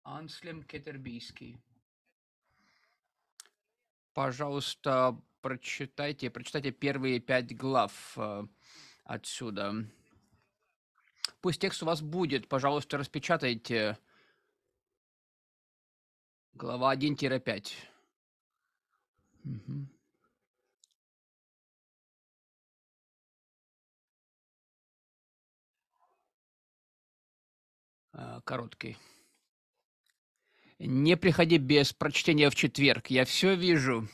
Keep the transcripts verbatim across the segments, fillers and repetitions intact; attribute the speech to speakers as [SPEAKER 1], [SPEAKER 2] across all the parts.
[SPEAKER 1] Анслем Кетербийский. Пожалуйста, прочитайте, прочитайте первые пять глав э, отсюда. Пусть текст у вас будет, пожалуйста, распечатайте глава один пять. Мгм. Э, Короткий. Не приходи без прочтения в четверг. Я все вижу.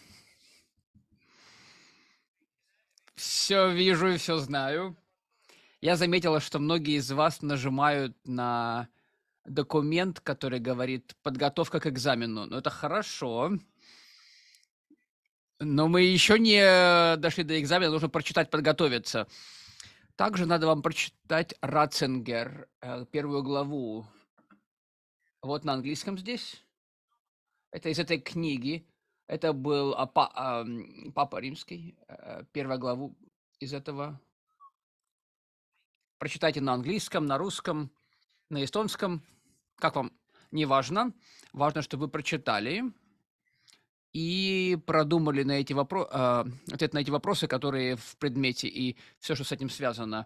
[SPEAKER 1] Все вижу и все знаю. Я заметила, что многие из вас нажимают на документ, который говорит «подготовка к экзамену». Ну, это хорошо, но мы еще не дошли до экзамена, нужно прочитать, подготовиться. Также надо вам прочитать Ратцингер, э, первую главу. Вот на английском здесь. Это из этой книги. Это был а, па- ам, Папа Римский, э, первую главу из этого. Прочитайте на английском, на русском, на эстонском. Как вам? Неважно. Важно, что вы прочитали и продумали на эти вопро- а, ответ на эти вопросы, которые в предмете и все, что с этим связано.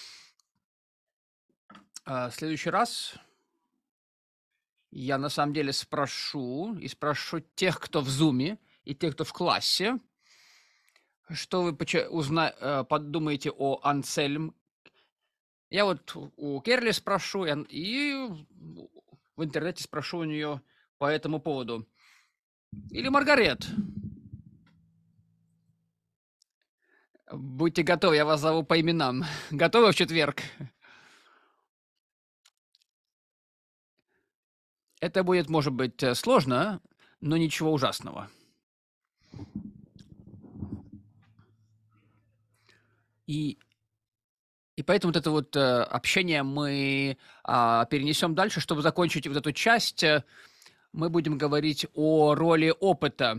[SPEAKER 1] А, В следующий раз я на самом деле спрошу и спрошу тех, кто в зуме, и тех, кто в классе, что вы поча- узна- э, подумаете о Ансельм. Я вот у у Керли спрошу, и, ан- и в интернете спрошу у нее по этому поводу. Или Маргарет. Будьте готовы, я вас зову по именам. Готовы в четверг? Это будет, может быть, э, сложно, но ничего ужасного. И, и поэтому вот это вот э, общение мы а, перенесем дальше, чтобы закончить вот эту часть. э, Мы будем говорить о роли опыта.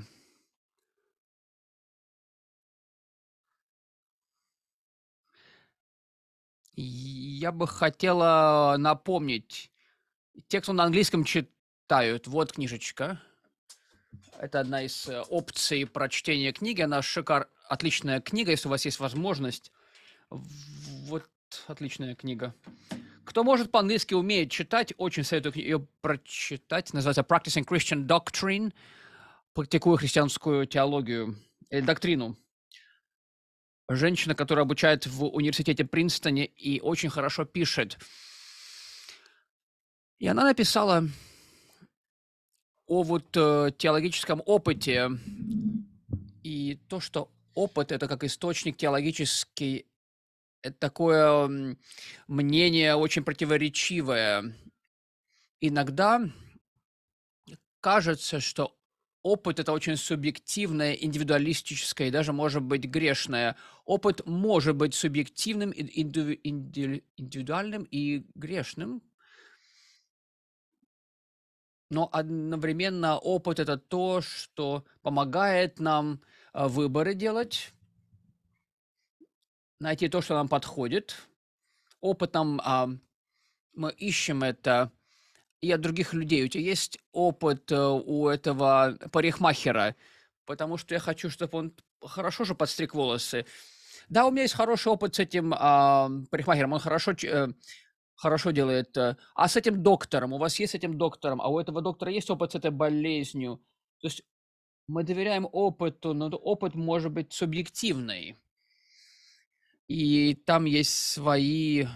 [SPEAKER 1] И Я бы хотела напомнить, те, кто на английском читают, вот книжечка. Это одна из э, опций прочтения книги. Она шикар, отличная книга, если у вас есть возможность. В- Вот отличная книга. Кто может по-английски, умеет читать, очень советую ее прочитать. Называется Practicing Christian Doctrine. Практикую христианскую теологию или доктрину. Женщина, которая обучает в университете Принстоне и очень хорошо пишет. И она написала о вот э, теологическом опыте и то, что опыт это как источник теологический, это такое м, мнение очень противоречивое. Иногда кажется, что опыт это очень субъективное, индивидуалистическое и даже может быть грешное. Опыт может быть субъективным, ин- инди- инди- индивидуальным и грешным, но одновременно опыт это то, что помогает нам а, выборы делать, найти то, что нам подходит. Опытом а, мы ищем это и от других людей. У тебя есть опыт э, у этого парикмахера, потому что я хочу, чтобы он хорошо же подстриг волосы. Да, у меня есть хороший опыт с этим а, парикмахером, он хорошо, ч- э, хорошо делает. э. А с этим доктором, у вас есть с этим доктором, а у этого доктора есть опыт с этой болезнью. То есть мы доверяем опыту, но опыт может быть субъективный. И там есть свои,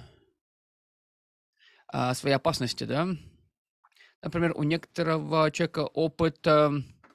[SPEAKER 1] а, свои опасности, да. Например, у некоторого человека опыт, а,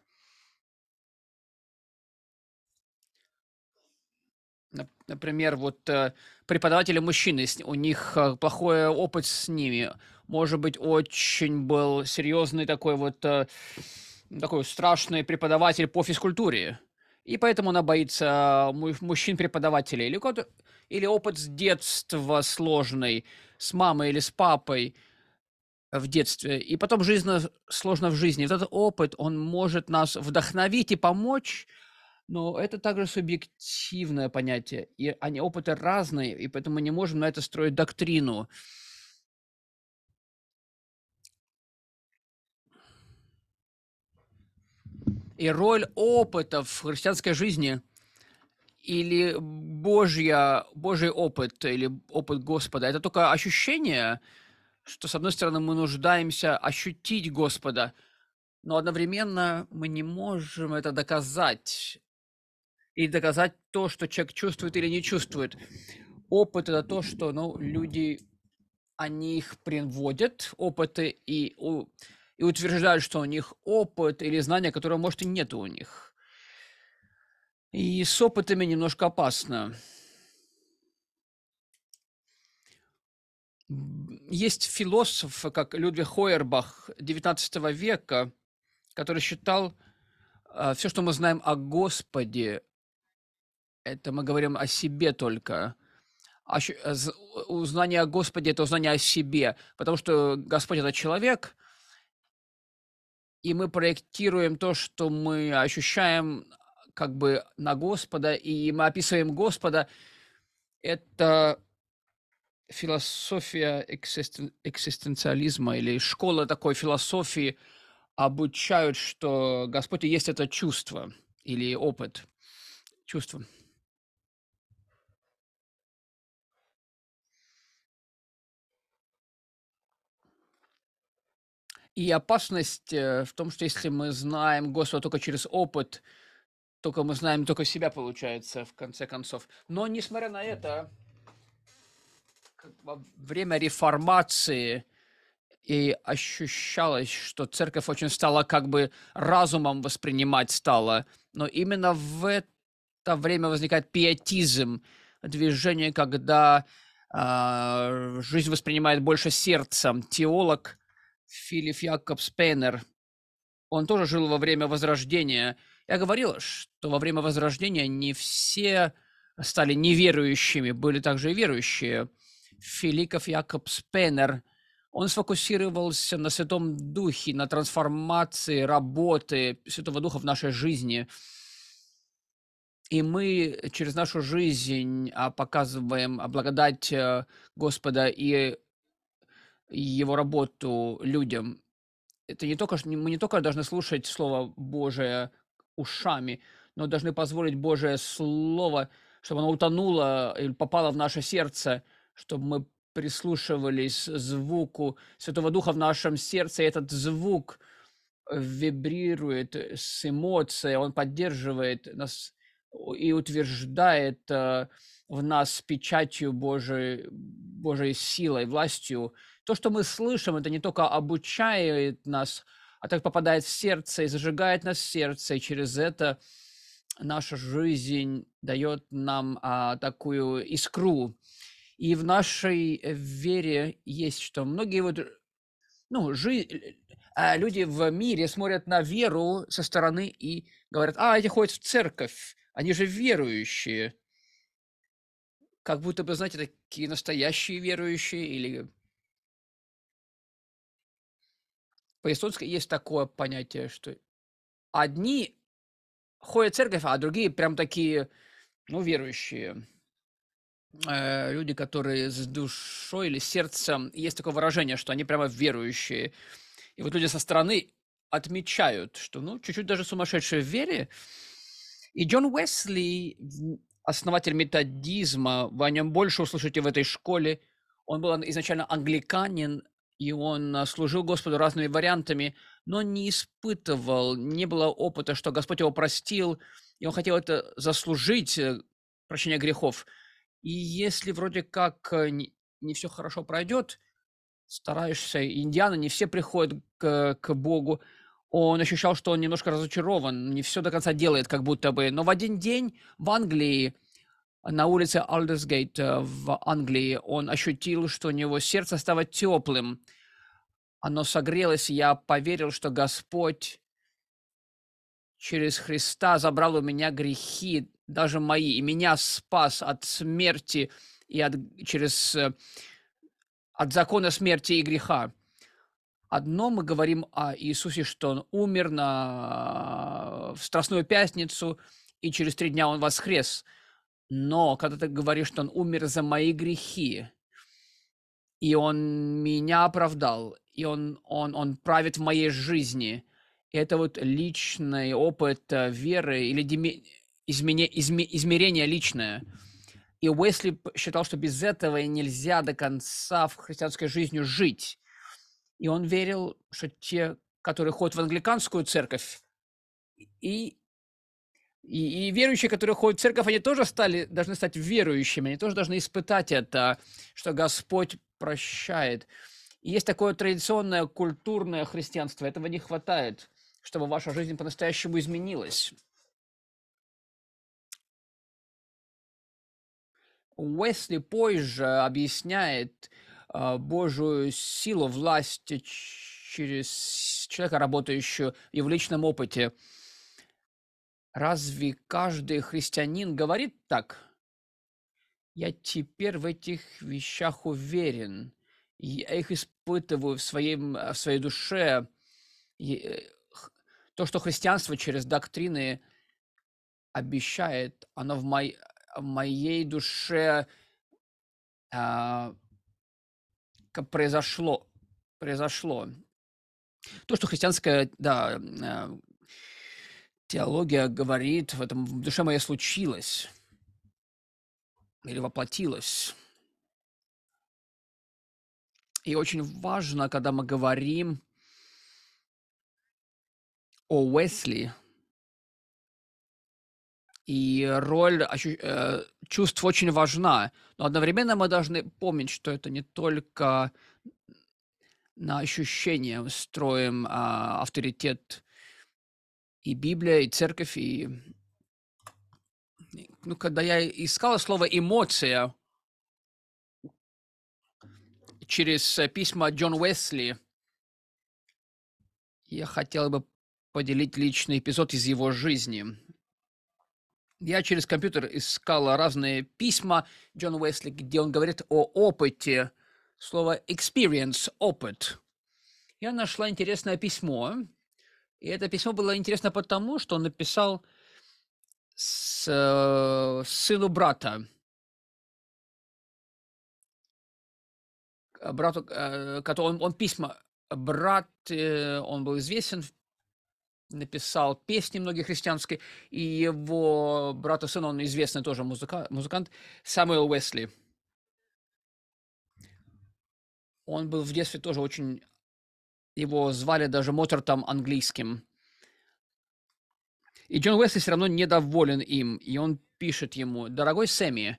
[SPEAKER 1] нап- например, вот э, преподаватели мужчины, с- у них э, плохой опыт с ними. Может быть, очень был серьезный такой вот, э, такой страшный преподаватель по физкультуре. И поэтому она боится му- мужчин-преподавателей. Или, какой-то- или опыт с детства сложный, с мамой или с папой в детстве. И потом жизнь сложно в жизни. Вот этот опыт, он может нас вдохновить и помочь, но это также субъективное понятие. И они опыты разные, и поэтому мы не можем на это строить доктрину. И роль опыта в христианской жизни или Божья, Божий опыт или опыт Господа– это только ощущение, что, с одной стороны, мы нуждаемся ощутить Господа, но одновременно мы не можем это доказать. И доказать то, что человек чувствует или не чувствует. Опыт– это то, что ну, люди, они их приводят, опыты, и, у- и утверждают, что у них опыт или знания, которого, может, и нет у них. И с опытами немножко опасно. М, Есть философ, как Людвиг Хойербах девятнадцатого века, который считал, все, что мы знаем о Господе, это мы говорим о себе только. Ощу- э, з- у- Узнание о Господе– это узнание о себе, потому что Господь– это человек, и мы проектируем то, что мы ощущаем как бы на Господа, и мы описываем Господа. Это философия эксистен- экзистенциализма или школа такой философии обучают, что Господь и есть это чувство или опыт, чувство. И опасность э, в том, что если мы знаем Господа только через опыт, только мы знаем только себя, получается, в конце концов. Но, несмотря на это, как во время реформации и ощущалось, что церковь очень стала как бы разумом воспринимать стала. Но именно в это время возникает пиетизм, движение, когда а, жизнь воспринимает больше сердцем. Теолог Филипп Якоб Спейнер, он тоже жил во время Возрождения. Я говорил, что во время Возрождения не все стали неверующими, были также и верующие. Филиков Якоб Спеннер, он сфокусировался на Святом Духе, на трансформации работы Святого Духа в нашей жизни. И мы через нашу жизнь а, показываем а, благодать э, Господа и Его работу людям. Это не только, ш- не- мы не только должны слушать Слово Божие ушами, но должны позволить Божие Слово, чтобы оно утонуло или попало в наше сердце, чтобы мы прислушивались звуку Святого Духа в нашем сердце, и этот звук э, вибрирует э, с эмоцией, он поддерживает нас о- и утверждает э, в нас печатью Божией, Божией силой, властью. То, что мы слышим, это не только обучает нас, а так попадает в сердце и зажигает нас в сердце, и через это наша жизнь дает нам а, такую искру. И в нашей э, вере есть, что многие вот ну, жи э, а, люди в мире смотрят на веру со стороны и говорят: "А, эти ходят в церковь, они же верующие". Как будто бы, знаете, такие настоящие верующие или по-эстонски есть такое понятие, что одни ходят в церковь, а другие прям такие, ну, верующие, э, люди, которые с душой или сердцем. Есть такое выражение, что они прямо верующие. И вот люди со стороны отмечают, что, ну, чуть-чуть даже сумасшедшие в вере. И Джон Уэсли, м, основатель методизма, вы о нем больше услышите в этой школе. Он был изначально англиканин, и он а, служил Господу разными вариантами, но не испытывал, не было опыта, что Господь его простил, и он хотел это заслужить, э, прощение грехов. И если вроде как э, не, не все хорошо пройдет, стараешься, индианы не все приходят к, к Богу. Он ощущал, что он немножко разочарован, не все до конца делает, как будто бы. Но в один день в Англии, на улице Алдерсгейт э, в Англии, он ощутил, что у него сердце стало теплым. Оно согрелось, и я поверил, что Господь через Христа забрал у меня грехи, даже мои, и меня спас от смерти и от, через, э, от закона смерти и греха. Одно мы говорим о Иисусе, что Он умер на в Страстную пятницу, и через три дня Он воскрес. Но когда ты говоришь, что Он умер за мои грехи, и Он меня оправдал, и Он Он Он правит в моей жизни, это вот личный опыт э, веры или деме- измене- изме- измерение личное. И Уэсли п- считал, что без этого и нельзя до конца в христианской жизнью жить. И он верил, что те, которые ходят в англиканскую церковь, и, и, и верующие, которые ходят в церковь, они тоже стали, должны стать верующими, они тоже должны испытать это, что Господь прощает. И есть такое традиционное культурное христианство, этого не хватает, чтобы ваша жизнь по-настоящему изменилась. Уэсли позже объясняет а, Божию силу, власть ч- через человека, работающего и в личном опыте. Разве каждый христианин говорит так? Я теперь в этих вещах уверен. и Я их испытываю в, своем, в своей душе. И, э, х- То, что христианство через доктрины обещает, оно в, мой, в моей душе а, ка- произошло. Произошло. То, что христианская, да, а, теология говорит, в этом в душе моей случилось или воплотилось. И очень важно, когда мы говорим о Уэсли, и роль ощу- э, чувств очень важна, но одновременно мы должны помнить, что это не только на ощущения мы строим а, авторитет и Библия, и церковь, и и, ну, когда я искал слово эмоция через э, письма Джон Уэсли, я хотел бы поделить личный эпизод из его жизни. Я через компьютер искал разные письма Джона Уэсли, где он говорит о опыте, слово experience, опыт. Я нашла интересное письмо, и это письмо было интересно потому, что он написал с, э, сыну брата, э, брату, э, который он, он письма, брат, э, он был известен, написал песни многие христианские, и его брат и сын, он известный тоже музыка, музыкант, Самуэл Уэсли. Он был в детстве тоже очень, его звали даже Моцартом английским. И Джон Уэсли все равно недоволен им, и он пишет ему: «Дорогой Сэмми,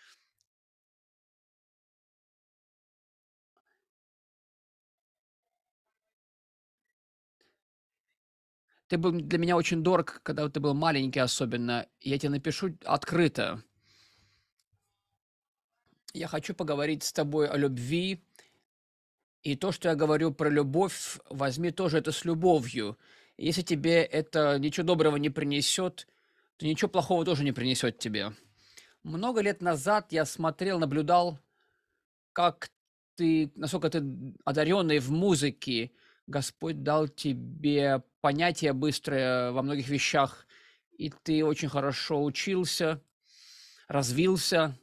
[SPEAKER 1] ты был для меня очень дорог, когда ты был маленький особенно, и я тебе напишу открыто. Я хочу поговорить с тобой о любви, и то, что я говорю про любовь, возьми тоже это с любовью. Если тебе это ничего доброго не принесет, то ничего плохого тоже не принесет тебе». Много лет назад я смотрел, наблюдал, как ты, насколько ты одаренный в музыке. Господь дал тебе понятие быстрое во многих вещах, и ты очень хорошо учился, развился.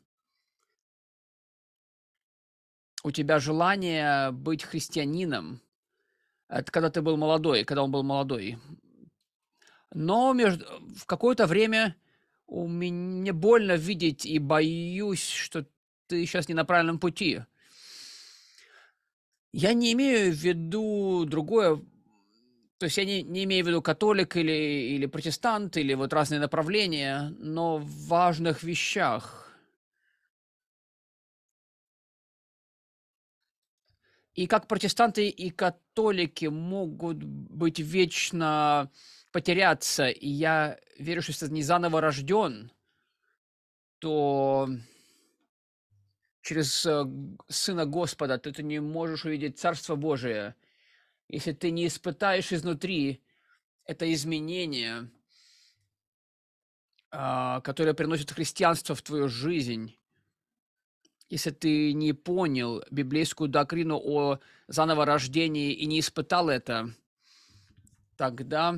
[SPEAKER 1] У тебя желание быть христианином. Это когда ты был молодой, когда он был молодой. Но между, в какое-то время у меня мне больно видеть и боюсь, что ты сейчас не на правильном пути. Я не имею в виду другое, то есть я не, не имею в виду католик или, или протестант, или вот разные направления, но в важных вещах. И как протестанты и католики могут быть вечно потеряться, и я верю, что если ты не заново рожден, то через э, г- Сына Господа ты, ты не можешь увидеть Царство Божие. Если ты не испытаешь изнутри это изменение, а, которое приносит христианство в твою жизнь, если ты не понял библейскую доктрину о заново рождении и не испытал это, тогда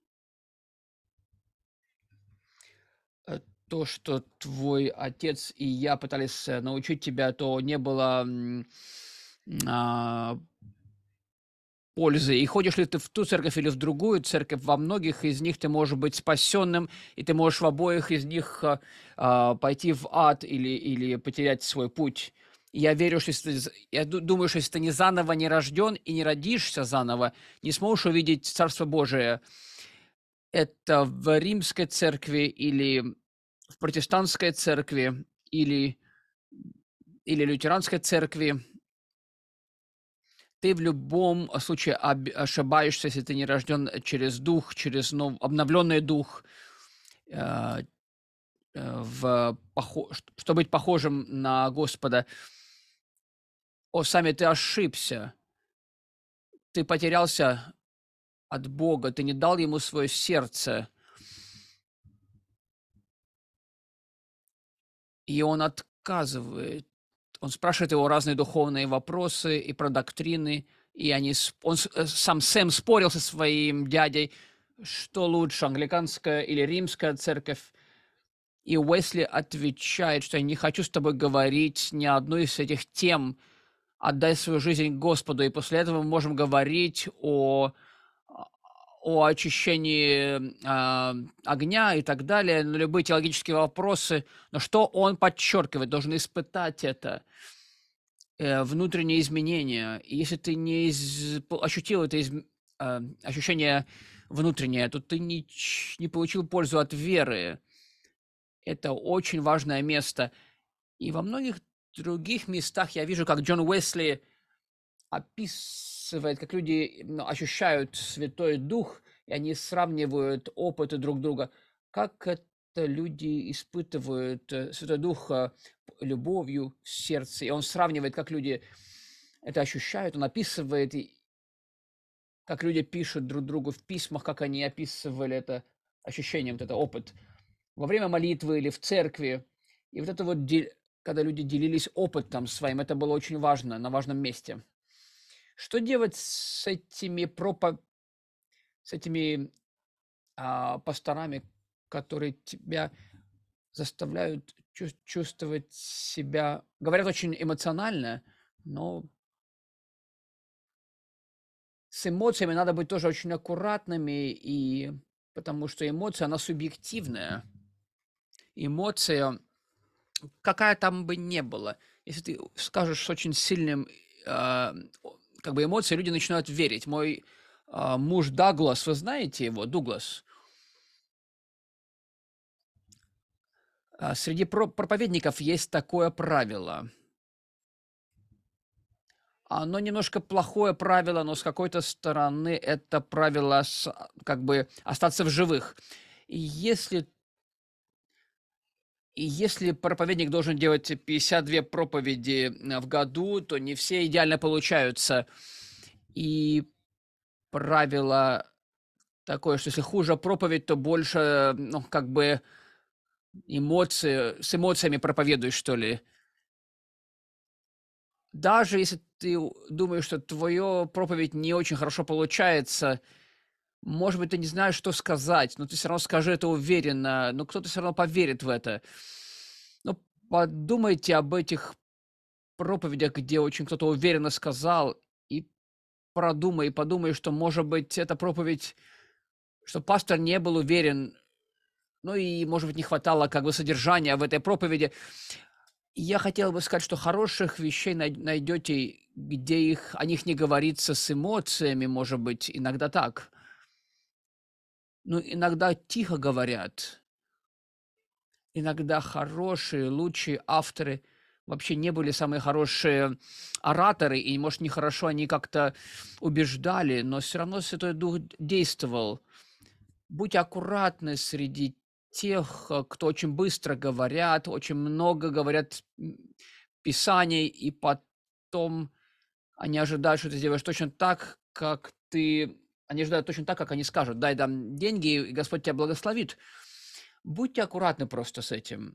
[SPEAKER 1] э, то, что твой отец и я пытались э, научить тебя, то не было м, а, пользы. И ходишь ли ты в ту церковь или в другую церковь, во многих из них ты можешь быть спасенным, и ты можешь в обоих из них а, а, пойти в ад или, или потерять свой путь. И я верю, что если ты, з- я ду- думаю, что если ты не заново не рожден и не родишься заново, не сможешь увидеть Царство Божие. Это в римской церкви или в протестантской церкви или, или лютеранской церкви. Ты в любом случае об- ошибаешься, если ты не рожден через дух, через нов- обновленный дух, э, э, в похо- ш- чтобы быть похожим на Господа. О, сами ты ошибся, ты потерялся от Бога, ты не дал Ему свое сердце, и Он отказывает. Он спрашивает его разные духовные вопросы и про доктрины, и они, сп- он с- э, сам Сэм спорил со своим дядей, что лучше, англиканская или римская церковь. И Уэсли отвечает, что я не хочу с тобой говорить ни одной из этих тем, отдай свою жизнь Господу. И после этого мы можем говорить о, о очищении а, огня и так далее, на любые теологические вопросы. Но что он подчеркивает, должен испытать это э, внутренние изменения. И если ты не из- по- ощутил это изм- а, ощущение внутреннее, то ты не, ч- не получил пользу от веры. Это очень важное место. И во многих других местах я вижу, как Джон Уэсли описывает, как люди ну, ощущают Святой Дух, и они сравнивают опыты друг друга. Как это люди испытывают э, Святой Дух э, любовью в сердце. И он сравнивает, как люди это ощущают. Он описывает, и как люди пишут друг другу в письмах, как они описывали это ощущение, вот это опыт во время молитвы или в церкви. И вот это вот, де- когда люди делились опытом своим, это было очень важно, на важном месте. Что делать с этими, пропо... с этими а, пасторами, которые тебя заставляют чувс- чувствовать себя, говорят очень эмоционально, но с эмоциями надо быть тоже очень аккуратными, и потому что эмоция, она субъективная. Эмоция, какая там бы не была, если ты скажешь с очень сильным, а, о- как бы эмоции, люди начинают верить. Мой а, муж Даглас, вы знаете его, Дуглас? А, Среди про- проповедников есть такое правило. Оно немножко плохое правило, но с какой-то стороны это правило с- как бы остаться в живых. И если И если проповедник должен делать пятьдесят две проповеди э, в году, то не все идеально получаются. И правило такое, что если хуже проповедь, то больше, ну, как бы эмоции, с эмоциями проповедуешь, что ли. Даже если ты у- думаешь, что твоя проповедь не очень хорошо получается, может быть, ты не знаешь, что сказать, но ты все равно скажи это уверенно, но кто-то все равно поверит в это. Ну, подумайте об этих проповедях, где очень кто-то уверенно сказал, и продумай, и подумай, что, может быть, эта проповедь, что пастор не был уверен, ну и, может быть, не хватало как бы содержания в этой проповеди. И я хотел бы сказать, что хороших вещей най- найдете, где их, о них не говорится с эмоциями, может быть, иногда так. Ну, иногда тихо говорят, иногда хорошие, лучшие авторы вообще не были самые хорошие ораторы, и, может, нехорошо они как-то убеждали, но все равно Святой Дух действовал. Будьте аккуратны среди тех, э, кто очень быстро говорят, очень много говорят м, Писаний, и потом они ожидают, что ты сделаешь точно так, как ты... Они ожидают точно так, как они скажут. Дай дам деньги, и Господь тебя благословит. Будьте аккуратны просто с этим.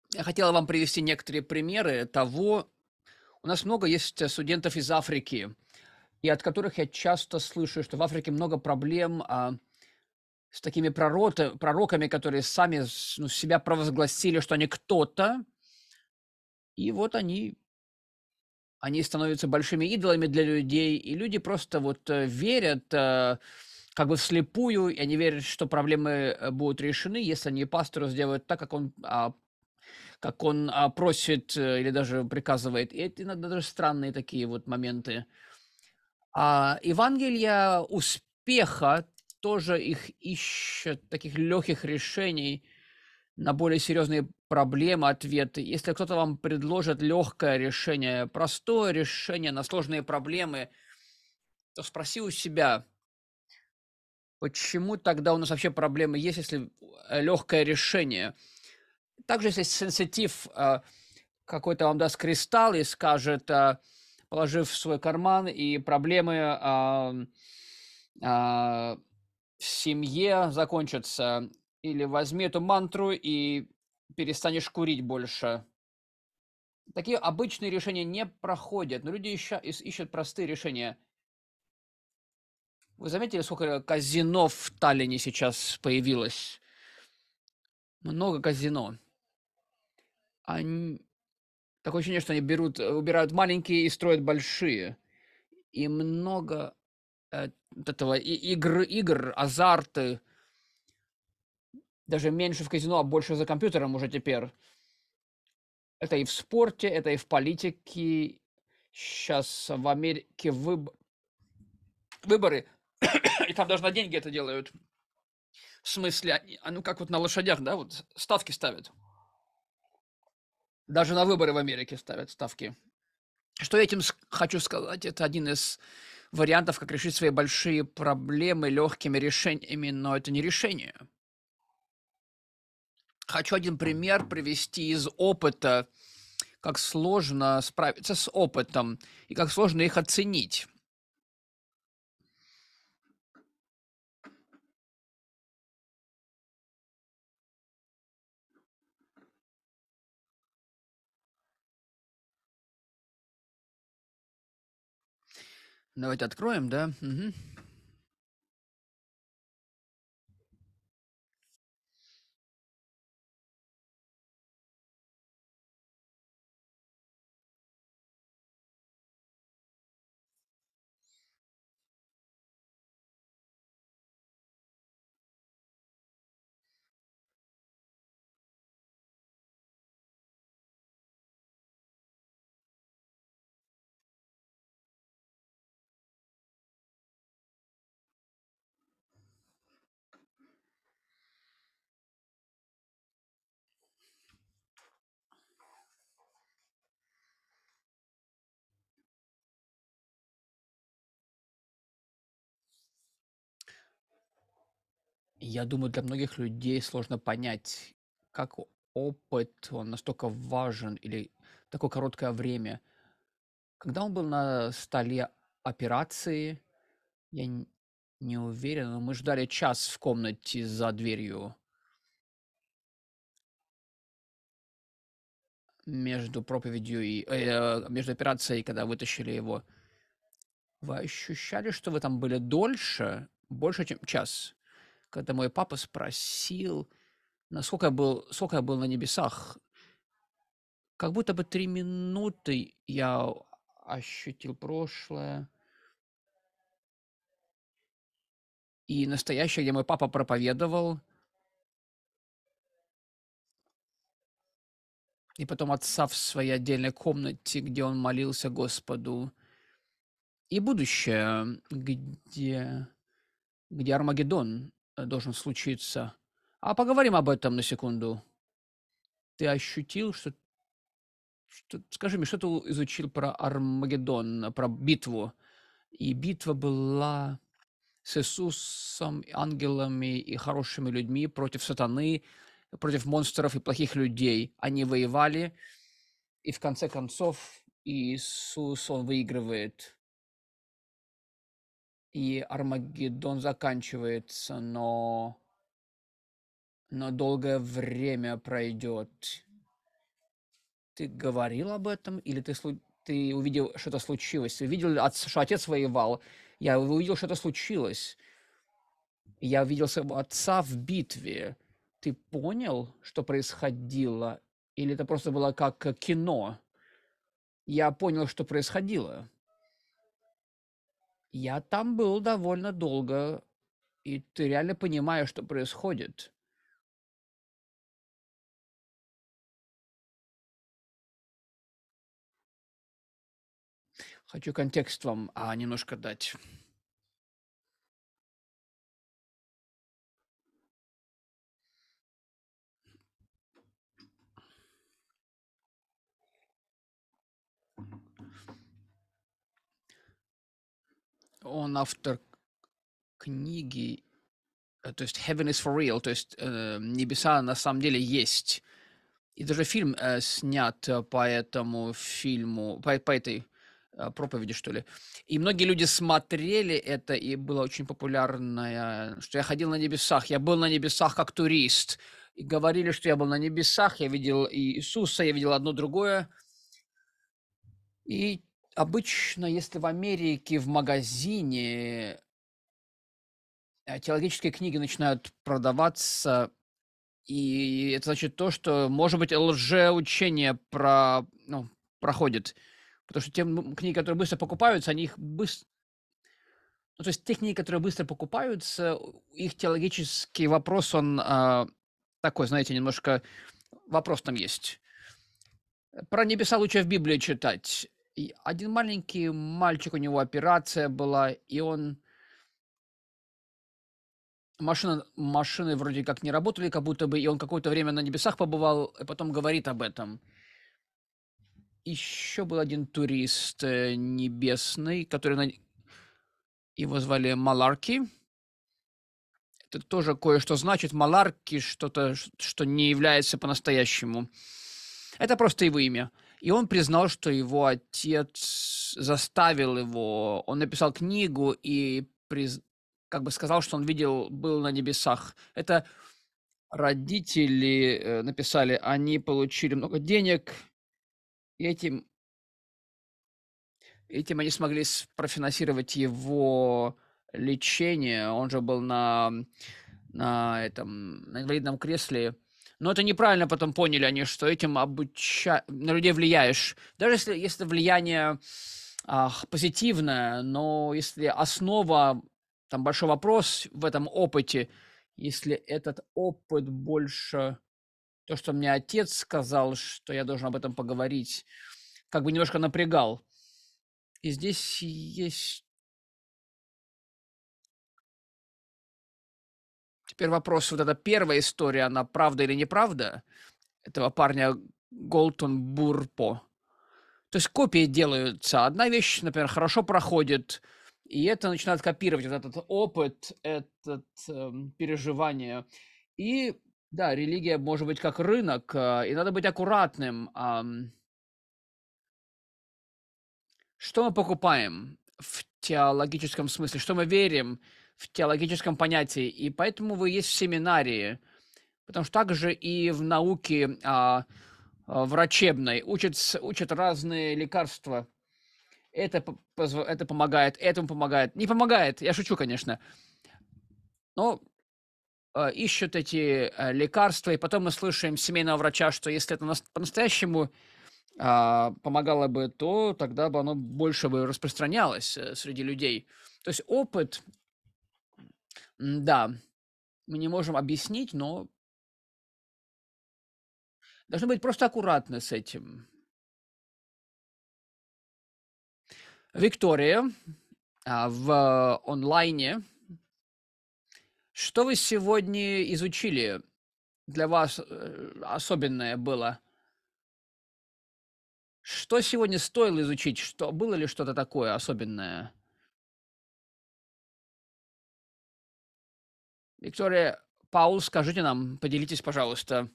[SPEAKER 1] Я хотела вам привести некоторые примеры того. У нас много есть э, студентов из Африки, и от которых я часто слышу, что в Африке много проблем а, с такими пророты- пророками, которые сами с- ну, себя провозгласили, что они кто-то, и вот они, они становятся большими идолами для людей, и люди просто вот э, верят э, как бы вслепую, и они верят, что проблемы э, будут решены, если они пастору сделают так, как он а, как он, а, просит, э, или даже приказывает. И это иногда даже странные такие вот моменты. А Евангелие успеха тоже их ищет, таких легких решений на более серьезные проблемы, ответы. Если кто-то вам предложит легкое решение, простое решение на сложные проблемы, то спроси у себя, почему тогда у нас вообще проблемы есть, если легкое решение? Также, если сенситив, а, какой-то вам даст кристалл и скажет, а, положив в свой карман, и проблемы ам, а, в семье закончатся. Или возьми эту мантру и перестанешь курить больше. Такие обычные решения не проходят, но люди ища- ис- ищут простые решения. Вы заметили, сколько казино в Таллине сейчас появилось? Много казино. Ань- Такое ощущение, что они берут, э, убирают маленькие и строят большие. И много э, вот этого и игр игр, азарты, даже меньше в казино, а больше за компьютером уже теперь. Это и в спорте, это и в политике. Сейчас в Америке выб выборы, и там даже на деньги это делают. В смысле, они а, ну, как вот на лошадях, да, вот ставки ставят. Даже на выборы в Америке ставят ставки. Что я этим с хочу сказать? Это один из вариантов, как решить свои большие проблемы легкими решениями, но это не решение. Хочу один пример привести из опыта, как сложно справиться с опытом и как сложно их оценить. Давайте откроем, да? Мгм. Я думаю, для многих людей сложно понять, как о- опыт, он настолько важен или такое короткое время. Когда он был на столе операции, я н- не уверен, но мы ждали час в комнате за дверью между проповедью и э, между операцией, когда вытащили его. Вы ощущали, что вы там были дольше, больше, чем час? Когда мой папа спросил, насколько я был, сколько я был на небесах, как будто бы три минуты я ощутил прошлое и настоящее, где мой папа проповедовал, и потом отца в своей отдельной комнате, где он молился Господу, и будущее, где, где Армагеддон э, должен случиться. А поговорим об этом на секунду. Ты ощутил, что Что скажи мне, что ты у изучил про Армагеддон, про битву? И битва была с Иисусом, и ангелами и хорошими людьми против сатаны, против монстров и плохих людей. Они воевали, и в конце концов Иисус, он выигрывает, и Армагеддон заканчивается, но но долгое время пройдет. ты говорил об этом, или ты, слу- ты увидел, что это случилось? Ты увидел, отц- что отец воевал. Я увидел, что это случилось. Я видел своего отца в битве. Ты понял, что происходило? Или это просто было как э, кино? Я понял, что происходило. Я там был довольно долго, и ты реально понимаешь, что происходит. Хочу контекст вам а, немножко дать. Он автор книги, э, то есть Heaven is for real, то есть э, небеса на самом деле есть. И даже фильм э, снят э, по этому фильму, по, по этой э, проповеди, что ли. И многие люди смотрели это, и было очень популярное, что я ходил на небесах, я был на небесах как турист. И говорили, что я был на небесах, я видел Иисуса, я видел одно другое. И обычно, если в Америке в магазине э, теологические книги начинают продаваться, и это значит то, что, может быть, лжеучение про, ну, проходит. Потому что те м, книги, которые быстро покупаются, они их быстро... Ну, то есть те книги, которые быстро покупаются, у- их теологический вопрос, он а, такой, знаете, немножко вопрос там есть. Про небеса лучше в Библии читать. И один маленький мальчик, у него операция была, и он... Машина, машины вроде как не работали, как будто бы, и он какое-то время на небесах побывал, и потом говорит об этом. Еще был один турист э, небесный, который на... его звали Маларки. Это тоже кое-что значит. Маларки что-то, ш- что не является по-настоящему. Это просто его имя. И он признал, что его отец заставил его. Он написал книгу и приз- как бы сказал, что он видел, был на небесах. Это родители э, написали, они получили много денег, и этим Этим они смогли с профинансировать его лечение. Он же был на на этом, на инвалидном кресле. Но это неправильно потом поняли они, что этим обуча на людей влияешь. Даже если если влияние, а, позитивное, но если основа, там большой вопрос в этом опыте. Если этот опыт больше то, что мне отец сказал, что я должен об этом поговорить, как бы немножко напрягал. И здесь есть теперь вопрос, вот эта первая история, она правда или неправда этого парня Голтон Бурпо. То есть копии делаются. Одна вещь, например, хорошо проходит, и это начинает копировать вот этот опыт, этот эм, переживание. И да, религия может быть как рынок, а, и надо быть аккуратным. ам, Что мы покупаем в теологическом смысле, что мы верим в теологическом понятии. И поэтому вы есть в семинарии, потому что также и в науке а, а, врачебной учат, с- учат разные лекарства. Это, п- позв- это помогает, этому помогает. Не помогает, я шучу, конечно. Но а, ищут эти а, лекарства, и потом мы слышим семейного врача, что если это нас- по-настоящему а, помогало бы, то тогда бы оно больше бы распространялось э, среди людей. То есть опыт, м, да, мы не можем объяснить, но должны быть просто аккуратны с этим. Виктория, а, в онлайне. Что вы сегодня изучили? Для вас э, особенное было? Что сегодня стоило изучить? Что, было ли что-то такое особенное? Виктория, Паул, скажите нам, поделитесь, пожалуйста.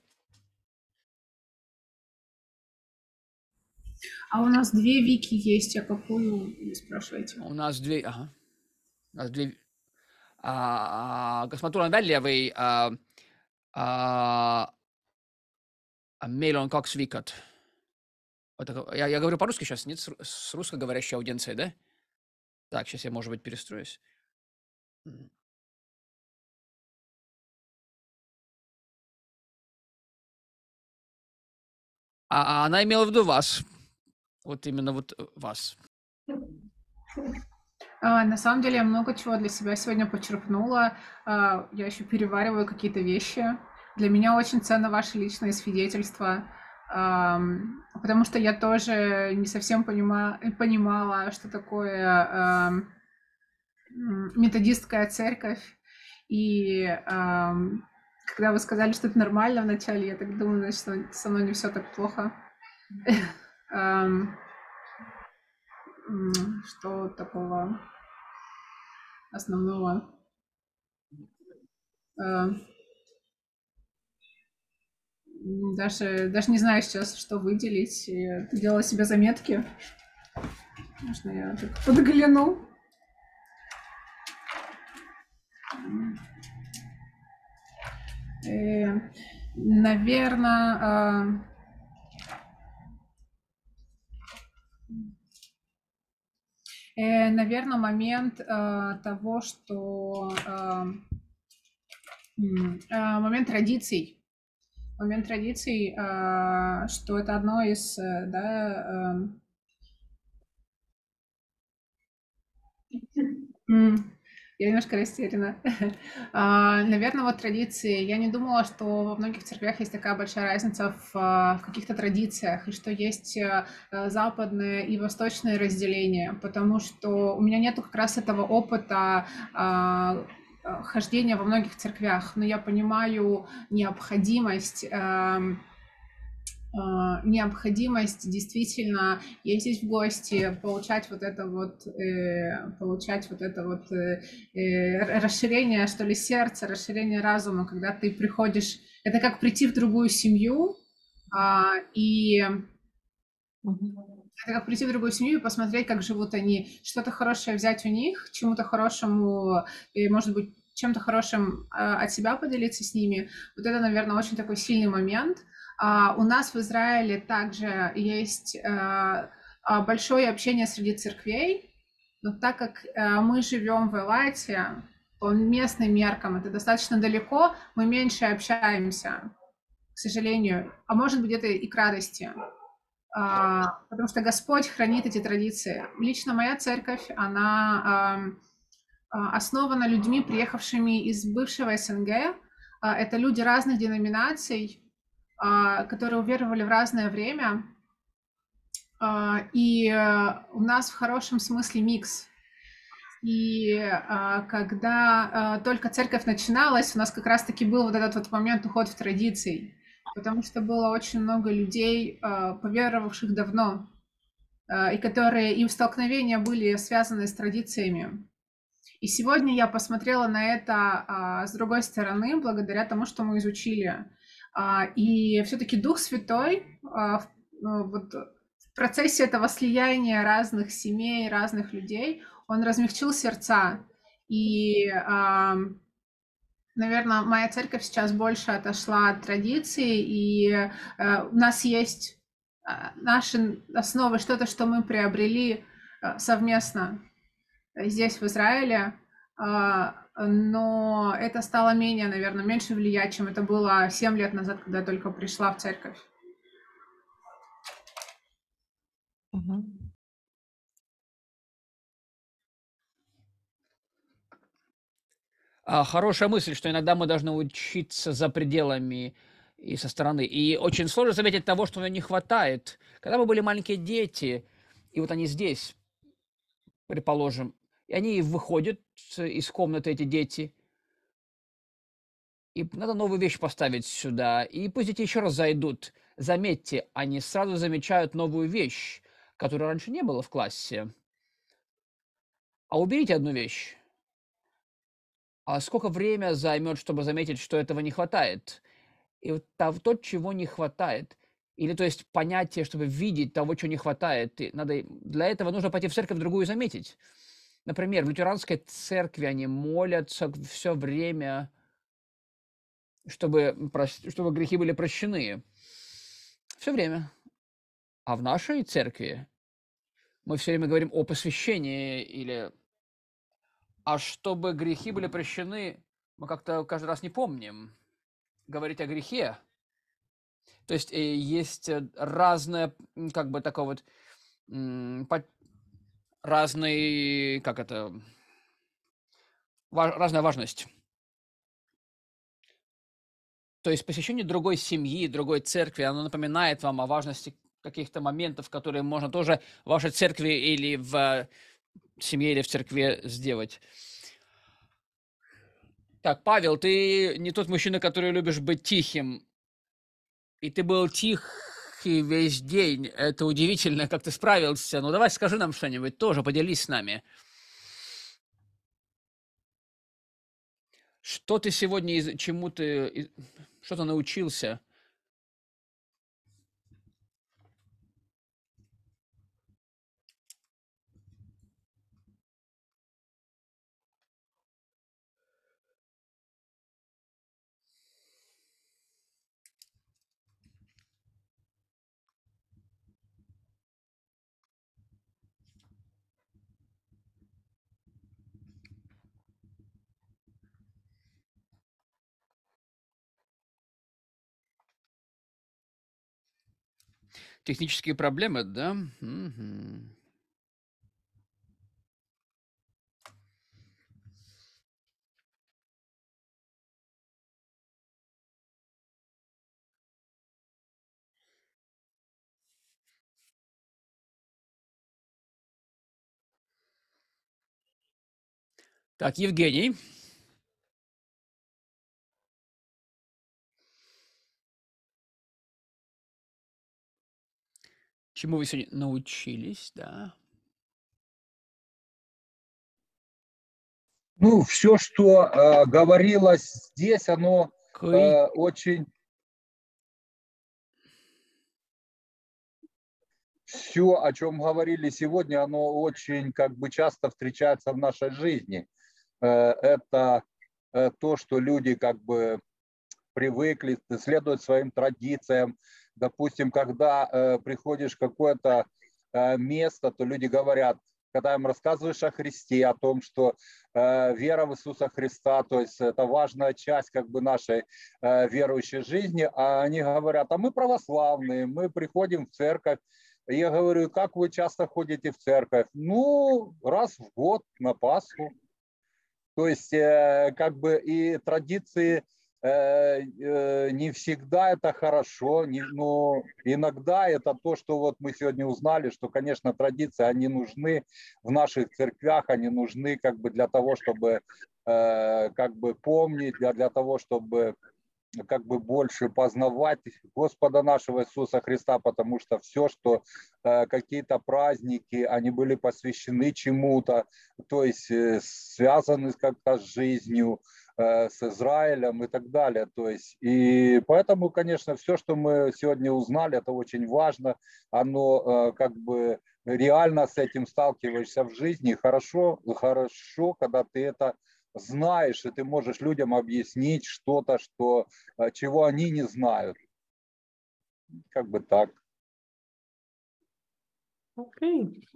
[SPEAKER 2] А у нас две Вики есть, а какую вы спрашиваете?
[SPEAKER 1] У нас две... Ага. У нас две... Ah, kas ma tulen välja või ah, ah, meil on kaks vikat? Вот это я я говорю по-русски сейчас, нет, с ру с русскоговорящей аудиенцией, да? Так, сейчас я, может быть, перестроюсь. Мгм. А а она имела в виду вас. Вот именно вот, э, вас.
[SPEAKER 2] А, на самом деле я много чего для себя сегодня почерпнула. А, я еще перевариваю какие-то вещи. Для меня очень ценно ваше личное свидетельство, ам, потому что я тоже не совсем понима понимала, что такое, ам, м, методистская церковь. И, ам, когда вы сказали, что это нормально вначале, я так думаю, значит, со со мной не все так плохо. Ам, м, что такого основного? А М, даже даже не знаю сейчас, что выделить. Я делала себе заметки. Можно я так подгляну? Э, наверно, а э, наверно, момент, а, того, что, ам, м, а, момент традиций. Момент традиций, а, что это одно из, э, да, ам М, я немножко растеряна. А, наверно, вот традиции. Я не думала, что во многих церквях есть такая большая разница в, а, в каких-то традициях, и что есть, э, э, западное и восточное разделение, потому что у меня нету как раз этого опыта, а, а, хождения во многих церквях, но я понимаю необходимость, ам, а, необходимость действительно ездить в гости, получать вот это вот, э, получать вот это вот э, э, расширение, что ли, сердца, расширение разума, когда ты приходишь, это как прийти в другую семью, а, и это как прийти в другую семью и посмотреть, как живут они, что-то хорошее взять у них, чему-то хорошему, и, может быть, чем-то хорошим а, от себя поделиться с ними. Вот это, наверное, очень такой сильный момент. А, у нас в Израиле также есть а, а, большое общение среди церквей, но так как а, мы живем в Элате, по местным меркам это достаточно далеко, мы меньше общаемся, к сожалению. А может быть, это и к радости. А, потому что Господь хранит эти традиции. Лично моя церковь, она ам, а, основана людьми, приехавшими из бывшего СНГ. А, Это люди разных деноминаций, а, которые уверовали в разное время. А, И э, у нас в хорошем смысле микс. И а, когда а, только церковь начиналась, у нас как раз-таки был вот этот вот момент уход в традиции, потому что было очень много людей, а, поверовавших давно, а, и которые им столкновения были связаны с традициями. И сегодня я посмотрела на это а, с другой стороны, благодаря тому, что мы изучили. А, и все-таки Дух Святой а, в, ну, вот, в процессе этого слияния разных семей, разных людей, он размягчил сердца. И, а, наверное, моя церковь сейчас больше отошла от традиций, и э, у нас есть а, наши основы, что-то, что мы приобрели а, совместно здесь, в Израиле, а, но это стало менее, наверное, меньше влиять, чем это было семь лет назад, когда я только пришла в церковь.
[SPEAKER 3] Мгм.
[SPEAKER 1] А, хорошая мысль, что иногда мы должны учиться за пределами и со стороны. И очень сложно заметить того, что не хватает. Когда мы были маленькие дети, и вот они здесь, предположим, и они выходят с- из комнаты, эти дети, и надо новую вещь поставить сюда. И пусть дети еще раз зайдут. Заметьте, они сразу замечают новую вещь, которой раньше не было в классе. А уберите одну вещь. А сколько время займет, чтобы заметить, что этого не хватает? И вот тав то, чего не хватает, или, то есть, понятие, чтобы видеть того, чего не хватает, и надо и для этого нужно пойти в церковь другую и заметить. Например, в лютеранской церкви они молятся все время, чтобы, прос чтобы грехи были прощены. Все время. А в нашей церкви мы все время говорим о посвящении или а чтобы грехи были прощены, мы как-то каждый раз не помним говорить о грехе. То есть э, есть э, разное, м, как бы такое вот, м, по- разный, как это, ва- разная важность. То есть посещение другой семьи, другой церкви, оно напоминает вам о важности каких-то моментов, которые можно тоже в вашей церкви или в э, семье или в церкви сделать. Так, Павел, ты не тот мужчина, который любишь быть тихим, и ты был тихий весь день. Это удивительно, как ты справился. Ну, давай скажи нам что-нибудь тоже, поделись с нами. Что ты сегодня, из- чему ты, из- что-то научился? Технические проблемы, да? Мгм. Так, Евгений, чему вы сегодня научились, да?
[SPEAKER 4] Ну, все, что э, говорилось здесь, оно
[SPEAKER 1] Кой-
[SPEAKER 4] э, очень, все, о чем говорили сегодня, оно очень как бы часто встречается в нашей жизни. Э, это э, то, что люди как бы привыкли, следуют своим традициям. Допустим, когда э, приходишь в какое-то э, место, то люди говорят, когда им рассказываешь о Христе, о том, что э, вера в Иисуса Христа, то есть это важная часть как бы нашей э, верующей жизни, а они говорят, а мы православные, мы приходим в церковь. И я говорю, как вы часто ходите в церковь? Ну, раз в год на Пасху. То есть э, как бы и традиции э, э, не всегда это хорошо, не, но иногда это то, что вот мы сегодня узнали, что, конечно, традиции, они нужны в наших церквях, они нужны как бы для того, чтобы э, как бы помнить, для, для того, чтобы как бы больше познавать Господа нашего Иисуса Христа, потому что все, что э, какие-то праздники, они были посвящены чему-то, то есть э, связаны как-то с жизнью, э, с Израилем и так далее. То есть, и поэтому, конечно, все, что мы сегодня узнали, это очень важно. Оно э, как бы реально с этим сталкиваешься в жизни. Хорошо, хорошо, когда ты это знаешь, и ты можешь людям объяснить что-то, что, чего они не знают. Как бы так.
[SPEAKER 3] Окей.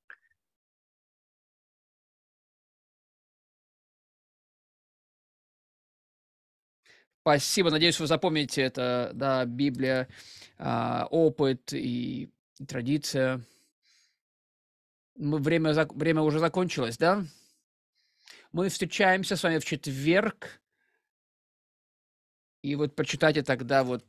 [SPEAKER 1] Спасибо, надеюсь, вы запомните это, да, Библия, а, опыт и традиция. Мы, время, зак- время уже закончилось, да? Мы встречаемся с вами в четверг. И вот прочитайте тогда вот